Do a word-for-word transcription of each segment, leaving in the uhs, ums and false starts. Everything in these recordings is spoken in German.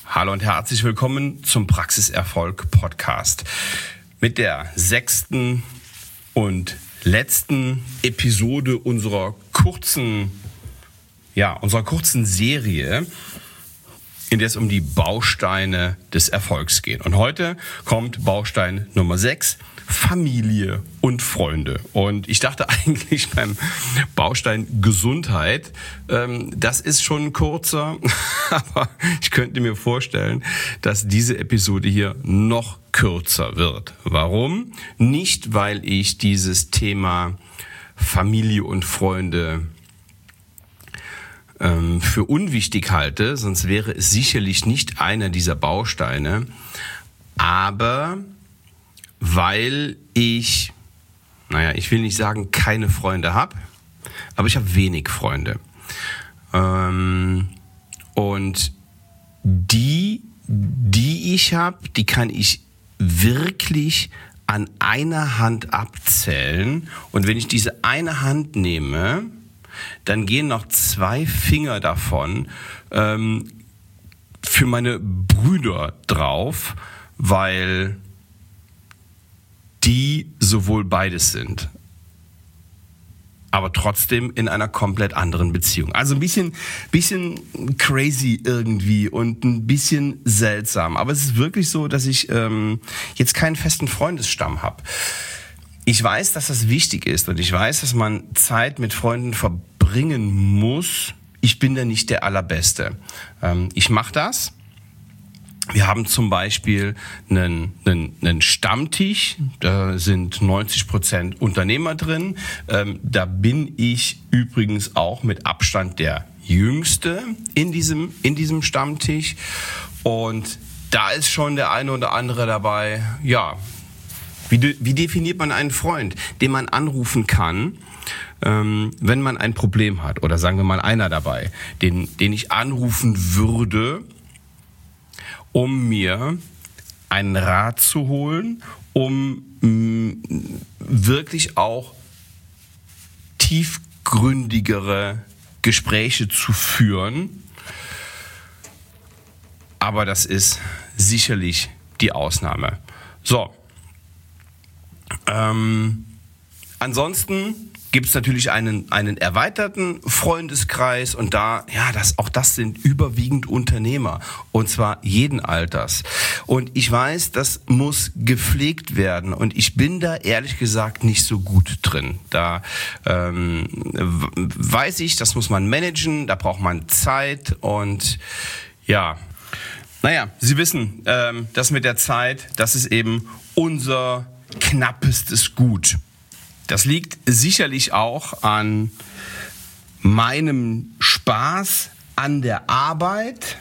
Hallo und herzlich willkommen zum Praxiserfolg Podcast mit der sechsten und letzten Episode unserer kurzen, ja, unserer kurzen Serie, in der es um die Bausteine des Erfolgs geht. Und heute kommt Baustein Nummer sechs, Familie und Freunde. Und ich dachte eigentlich beim Baustein Gesundheit, ähm, das ist schon kurzer, aber ich könnte mir vorstellen, dass diese Episode hier noch kürzer wird. Warum? Nicht, weil ich dieses Thema Familie und Freunde ähm, für unwichtig halte, sonst wäre es sicherlich nicht einer dieser Bausteine, aber weil ich, naja, ich will nicht sagen, keine Freunde habe, aber ich habe wenig Freunde. Ähm, und die, die ich habe, die kann ich wirklich an einer Hand abzählen. Und wenn ich diese eine Hand nehme, dann gehen noch zwei Finger davon ähm, für meine Brüder drauf, weil die sowohl beides sind, aber trotzdem in einer komplett anderen Beziehung. Also ein bisschen, bisschen crazy irgendwie und ein bisschen seltsam. Aber es ist wirklich so, dass ich ähm, jetzt keinen festen Freundesstamm habe. Ich weiß, dass das wichtig ist und ich weiß, dass man Zeit mit Freunden verbringen muss. Ich bin da nicht der Allerbeste. Ähm, ich mache das. Wir haben zum Beispiel einen, einen, einen Stammtisch, da sind neunzig Prozent Unternehmer drin. Ähm, da bin ich übrigens auch mit Abstand der Jüngste in diesem, in diesem Stammtisch. Und da ist schon der eine oder andere dabei, ja, wie, de, wie definiert man einen Freund, den man anrufen kann, ähm, wenn man ein Problem hat? Oder sagen wir mal einer dabei, den, den ich anrufen würde, um mir einen Rat zu holen, um mh, wirklich auch tiefgründigere Gespräche zu führen. Aber das ist sicherlich die Ausnahme. So. Ähm, ansonsten gibt es natürlich einen, einen erweiterten Freundeskreis und da, ja, das, auch das sind überwiegend Unternehmer und zwar jeden Alters. Und ich weiß, das muss gepflegt werden und ich bin da ehrlich gesagt nicht so gut drin. Da ähm, weiß ich, das muss man managen, da braucht man Zeit und ja, naja, Sie wissen, ähm, das mit der Zeit, das ist eben unser knappestes Gut. Das liegt sicherlich auch an meinem Spaß an der Arbeit.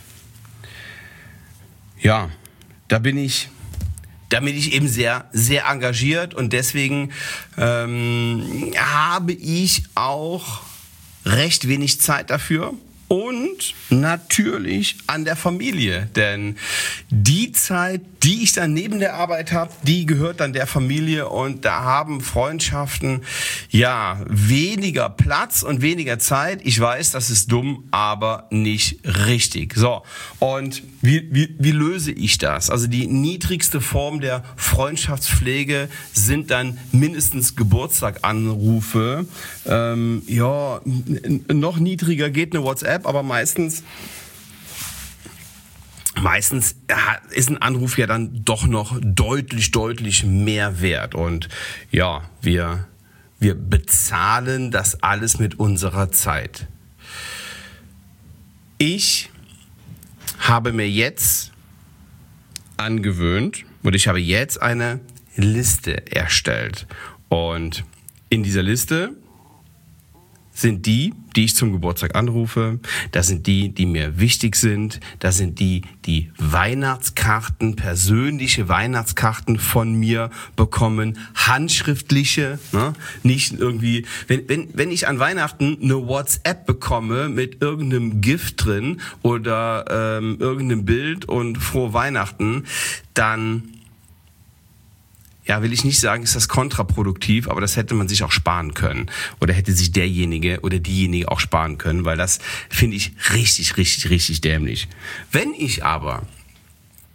Ja, da bin ich, da bin ich eben sehr, sehr engagiert und deswegen ähm, habe ich auch recht wenig Zeit dafür. Und natürlich an der Familie, denn die Zeit, die ich dann neben der Arbeit habe, die gehört dann der Familie und da haben Freundschaften ja weniger Platz und weniger Zeit. Ich weiß, das ist dumm, aber nicht richtig. So, und wie, wie, wie löse ich das? Also die niedrigste Form der Freundschaftspflege sind dann mindestens Geburtstaganrufe. Ähm, ja, n- noch niedriger geht eine WhatsApp, aber meistens meistens ist ein Anruf ja dann doch noch deutlich, deutlich mehr wert. Und ja, wir, wir bezahlen das alles mit unserer Zeit. Ich habe mir jetzt angewöhnt, oder ich habe jetzt eine Liste erstellt. Und in dieser Liste sind die, die ich zum Geburtstag anrufe, das sind die, die mir wichtig sind, das sind die, die Weihnachtskarten, persönliche Weihnachtskarten von mir bekommen, handschriftliche, ne? Nicht irgendwie, wenn, wenn, wenn ich an Weihnachten eine WhatsApp bekomme mit irgendeinem Gift drin oder ähm, irgendeinem Bild und frohe Weihnachten, dann ja, will ich nicht sagen, ist das kontraproduktiv, aber das hätte man sich auch sparen können. Oder hätte sich derjenige oder diejenige auch sparen können, weil das finde ich richtig, richtig, richtig dämlich. Wenn ich aber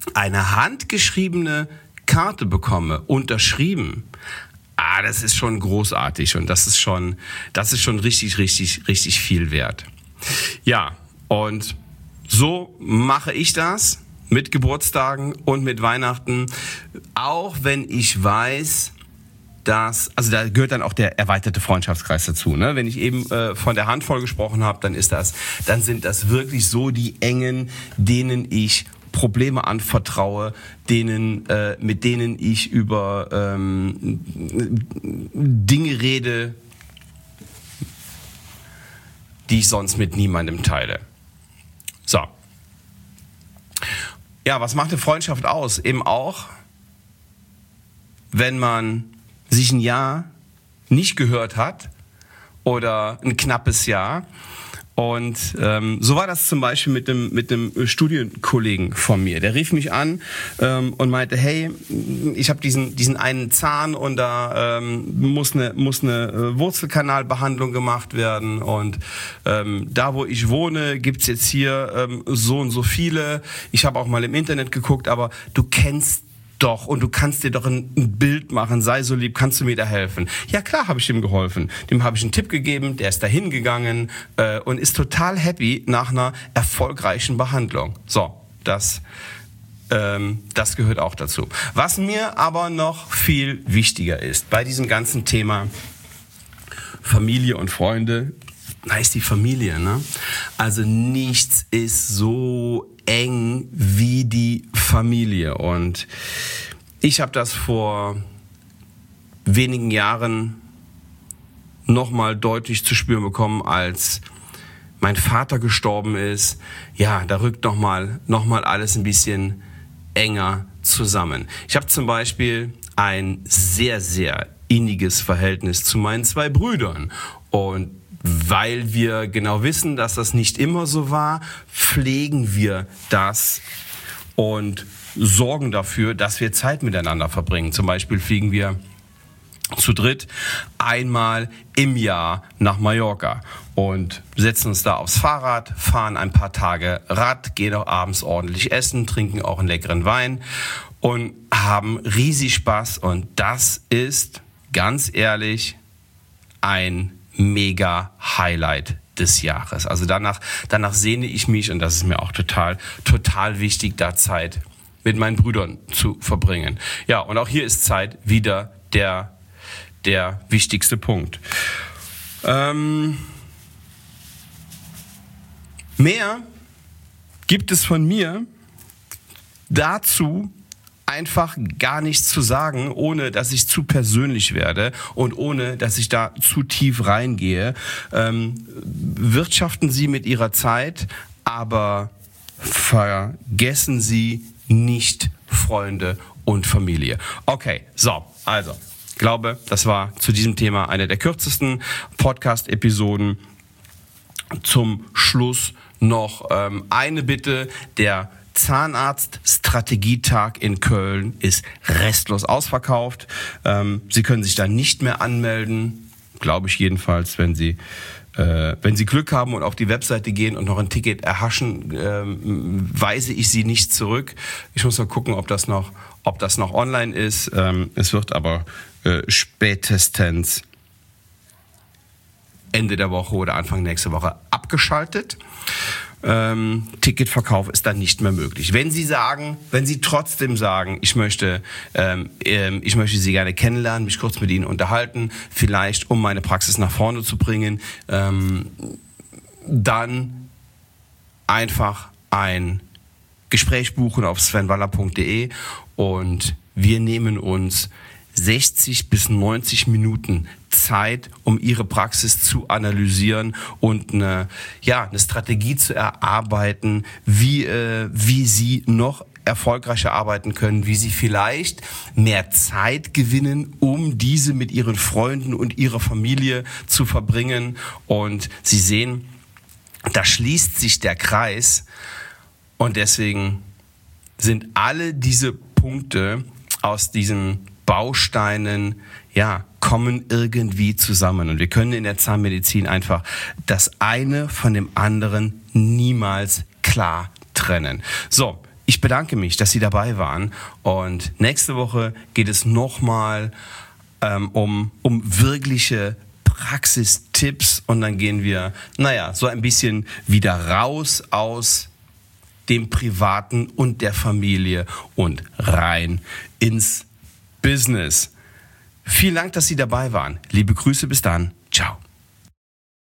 eine handgeschriebene Karte bekomme, unterschrieben, ah, das ist schon großartig und das ist schon, das ist schon richtig, richtig, richtig viel wert. Ja, und so mache ich das mit Geburtstagen und mit Weihnachten, auch wenn ich weiß, dass, also da gehört dann auch der erweiterte Freundschaftskreis dazu. Ne? Wenn ich eben äh, von der Handvoll gesprochen habe, dann ist das, dann sind das wirklich so die Engen, denen ich Probleme anvertraue, denen, äh, mit denen ich über ähm, Dinge rede, die ich sonst mit niemandem teile. So. Ja, was macht eine Freundschaft aus? Eben auch, wenn man sich ein Jahr nicht gehört hat oder ein knappes Jahr. Und ähm, so war das zum Beispiel mit einem mit einem Studienkollegen von mir. Der rief mich an ähm, und meinte, hey, ich habe diesen diesen einen Zahn und da ähm, muss eine muss eine Wurzelkanalbehandlung gemacht werden und ähm, da, wo ich wohne, gibt's jetzt hier ähm, so und so viele. Ich habe auch mal im Internet geguckt, aber du kennst doch, und du kannst dir doch ein, ein Bild machen, sei so lieb, kannst du mir da helfen? Ja klar, habe ich ihm geholfen. Dem habe ich einen Tipp gegeben, der ist da hingegangen äh, und ist total happy nach einer erfolgreichen Behandlung. So, das, ähm, das gehört auch dazu. Was mir aber noch viel wichtiger ist bei diesem ganzen Thema Familie und Freunde, da ist die Familie, ne? Also nichts ist so eng wie die Familie. Und ich habe das vor wenigen Jahren nochmal deutlich zu spüren bekommen, als mein Vater gestorben ist. Ja, da rückt nochmal noch mal alles ein bisschen enger zusammen. Ich habe zum Beispiel ein sehr, sehr inniges Verhältnis zu meinen zwei Brüdern. Und weil wir genau wissen, dass das nicht immer so war, pflegen wir das und sorgen dafür, dass wir Zeit miteinander verbringen. Zum Beispiel fliegen wir zu dritt einmal im Jahr nach Mallorca und setzen uns da aufs Fahrrad, fahren ein paar Tage Rad, gehen auch abends ordentlich essen, trinken auch einen leckeren Wein und haben riesig Spaß. Und das ist, ganz ehrlich, ein mega Highlight des Jahres. Also danach, danach sehne ich mich und das ist mir auch total, total wichtig, da Zeit mit meinen Brüdern zu verbringen. Ja, und auch hier ist Zeit wieder der, der wichtigste Punkt. Ähm, mehr gibt es von mir dazu einfach gar nichts zu sagen, ohne dass ich zu persönlich werde und ohne dass ich da zu tief reingehe. Ähm, wirtschaften Sie mit Ihrer Zeit, aber vergessen Sie nicht Freunde und Familie. Okay, so, also, ich glaube, das war zu diesem Thema eine der kürzesten Podcast-Episoden. Zum Schluss noch ähm, eine Bitte, der Zahnarzt-Strategietag in Köln ist restlos ausverkauft. Ähm, Sie können sich da nicht mehr anmelden, glaube ich jedenfalls, wenn Sie äh, wenn Sie Glück haben und auf die Webseite gehen und noch ein Ticket erhaschen, ähm, weise ich Sie nicht zurück. Ich muss mal gucken, ob das noch, ob das noch online ist. Ähm, es wird aber äh, spätestens Ende der Woche oder Anfang nächste Woche abgeschaltet. Ähm, Ticketverkauf ist dann nicht mehr möglich. Wenn Sie sagen, wenn Sie trotzdem sagen, ich möchte, ähm, ich möchte Sie gerne kennenlernen, mich kurz mit Ihnen unterhalten, vielleicht um meine Praxis nach vorne zu bringen, ähm, dann einfach ein Gespräch buchen auf sven waller punkt de und wir nehmen uns sechzig bis neunzig Minuten Zeit, um Ihre Praxis zu analysieren und eine, ja, eine Strategie zu erarbeiten, wie, äh, wie Sie noch erfolgreicher arbeiten können, wie Sie vielleicht mehr Zeit gewinnen, um diese mit Ihren Freunden und Ihrer Familie zu verbringen. Und Sie sehen, da schließt sich der Kreis und deswegen sind alle diese Punkte aus diesen Bausteinen, ja, kommen irgendwie zusammen. Und wir können in der Zahnmedizin einfach das eine von dem anderen niemals klar trennen. So, Ich bedanke mich, dass Sie dabei waren. Und nächste Woche geht es nochmal ähm, um, um wirkliche Praxistipps. Und dann gehen wir, naja, so ein bisschen wieder raus aus dem Privaten und der Familie und rein ins Business. Vielen Dank, dass Sie dabei waren. Liebe Grüße, bis dann. Ciao.